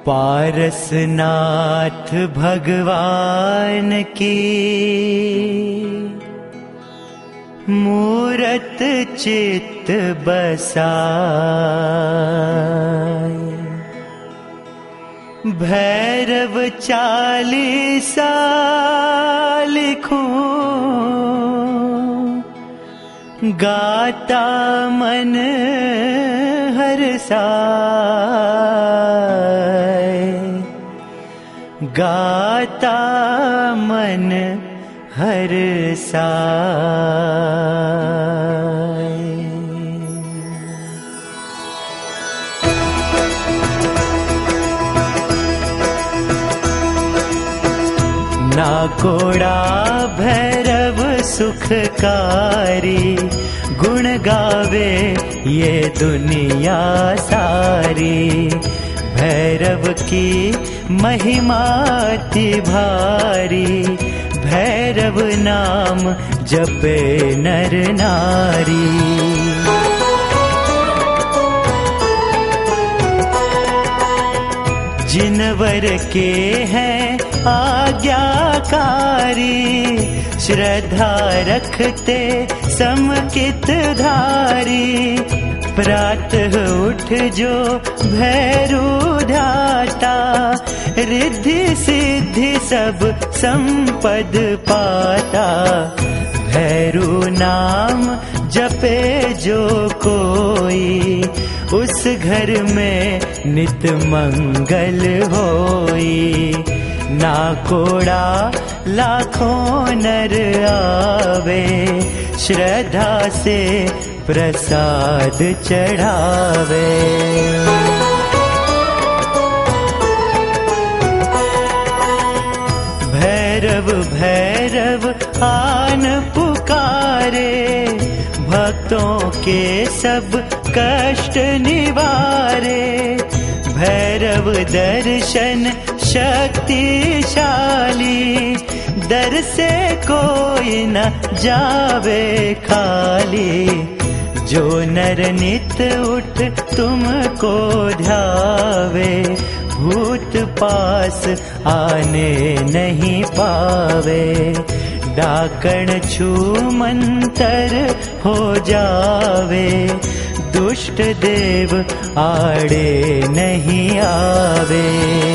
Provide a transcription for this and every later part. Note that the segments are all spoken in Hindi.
पारसनाथ भगवान की मूरत चित्त बसाए। भैरव चालीसा लिखूं गाता मन हर्षाए। गाता मन हर्षाए। नाकोड़ा भैरव सुखकारी, गुण गावे ये दुनिया सारी। भैरव की महिमा अति भारी, भैरव नाम जपे नर नारी। जिनवर के हैं आज्ञाकारी, श्रद्धा रखते समकित धारी। प्रातः उठ जो भैरू ध्याता, रिद्धि सिद्धि सब संपद पाता। भैरू नाम जपे जो कोई, उस घर में नित मंगल होई। नाकोड़ा लाखों नर आवे, श्रद्धा से प्रसाद चढ़ावे। भैरव भैरव आन पुकारे, भक्तों के सब कष्ट निवारे। भैरव दर्शन शक्तिशाली, दर से कोई न जावे खाली। जो नर नित उठ तुमको ध्यावे, भूत पास आने नहीं पावे। डाकण छू मंतर हो जावे, दुष्ट देव आड़े नहीं आवे।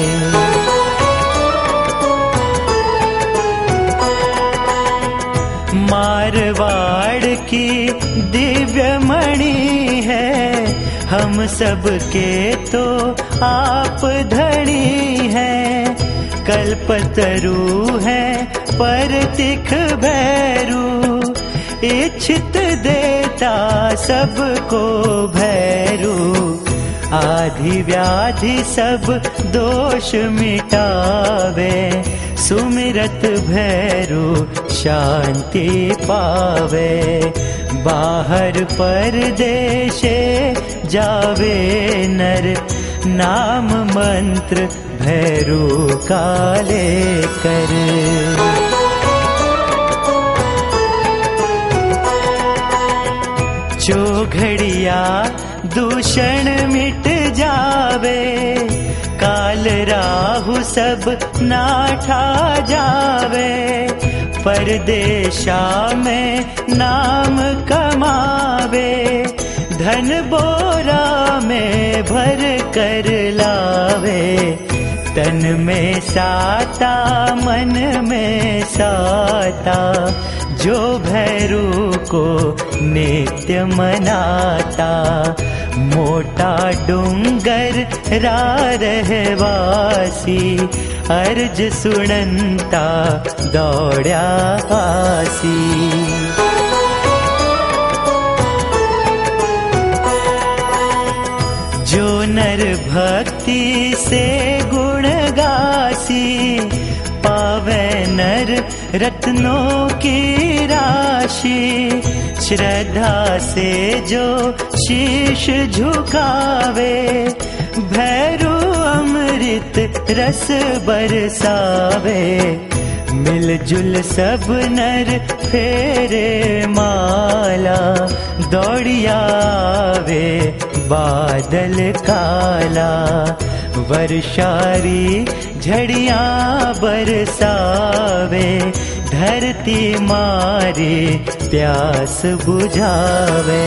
मारवाड़ की दिव्य मणि है, हम सब के तो आप धनी है। कल्पतरु है परतिख भैरू, इच्छित देता सबको भैरू। आधि व्याधि सब दोष मिटावे, सुमिरत भैरू शांति पावे। बाहर परदेशे जावे नर, नाम मंत्र भैरू का लेकर। चौघड़िया दूषण मिट जावे, काल राहु सब नाठा जावे। परदेशा में नाम कमावे, धन बोरा में भर कर लावे। तन में साता मन में साता, जो भैरू को नित्य मनाता। मोटा डूंगर रा रहवासी, अर्ज सुनंता दौड़या आसी। जो नर भक्ति से गुण गासी, पावे नर रत्नों की राशि। श्रद्धा से जो शीश झुकावे, भैरू अमृत रस बरसावे। मिलजुल सब नर फेरे माला, दौड़ियावे बादल काला। वर्षारी झड़ियाँ बरसावे, धरती मारी प्यास बुझावे।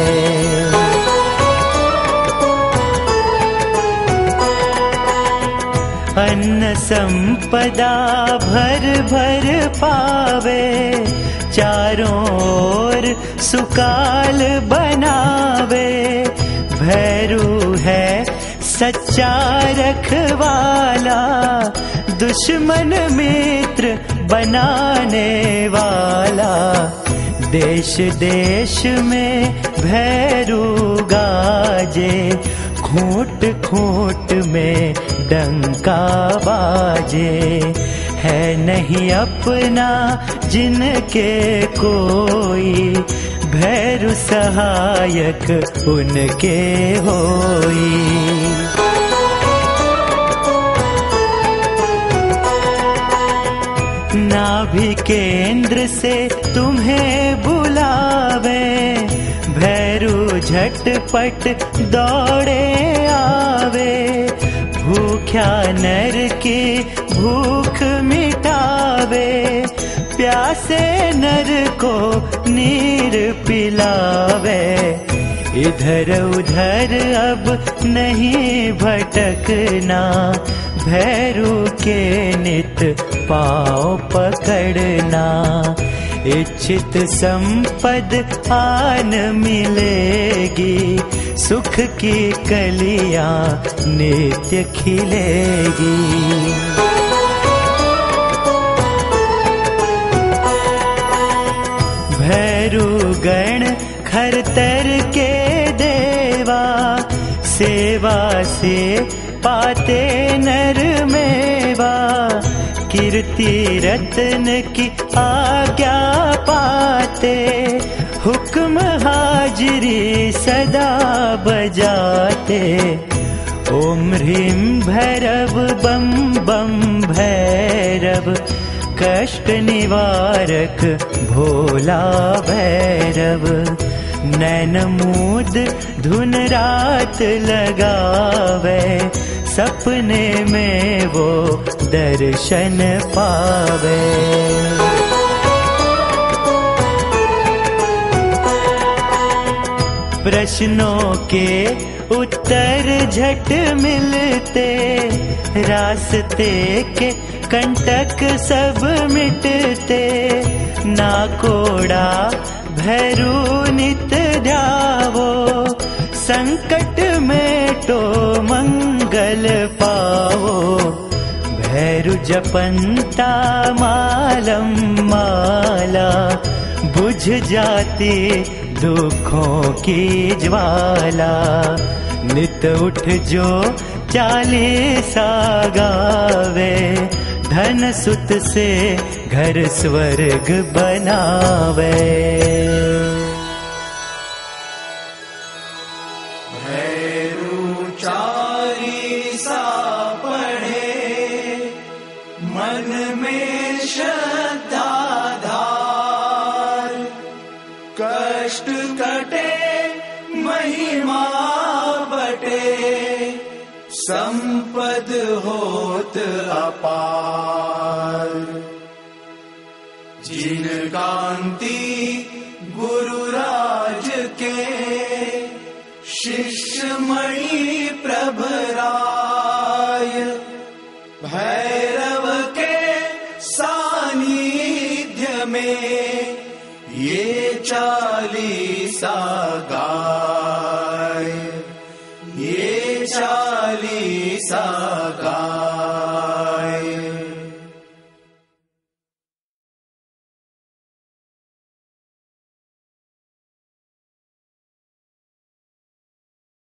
अन्न संपदा भर भर पावे, चारों ओर सुकाल बनावे। भैरू है सच्चा रखवाला, दुश्मन मित्र बनाने वाला। देश देश में भैरू गाजे, खूंट खूंट में डंका बाजे। है नहीं अपना जिनके कोई, भैरू सहायक उनके होई। नाभि केंद्र से तुम्हें बुलावे, भैरू झटपट दौड़े आवे। भूख्या नर की भूख मिटावे, प्यासे नर को नीर पिलावे। इधर उधर अब नहीं भटकना, भैरू के नित पाँव पकड़ना। इच्छित संपद आन मिलेगी, सुख की कलियां नित्य खिलेगी। भैरू गण खरतर के देवा, सेवा से पाते नर मेवा। कीर्ति रत्न की आज्ञा पाते, हुक्म हाजिरी सदा बजाते। ओम ह्रीं भैरव बम बम भैरव, कष्ट निवारक भोला भैरव। नैन मूद धुन रात लगावे, सपने में वो दर्शन पावे। प्रश्नों के उत्तर झट मिलते, रास्ते के कंटक सब मिटते। ना कोड़ा भैरू नित ध्यावो, संकट में तो मंगल पावो। भैरू जपंता मालम माला, बुझ जाती दुखों की ज्वाला। नित उठ जो चालीसा गावे, धन सुत से घर स्वर्ग बनावे। भैरू चालीसा पढ़े, मन में श्रद्धा धार। कष्ट कटे महिमा बटे, संपद होत अपार। जिन कांति गुरुराज के, शिष्य मणि प्रभराय। भैरव के सानिध्य में, ये चालीसा गाय, ये चालीसा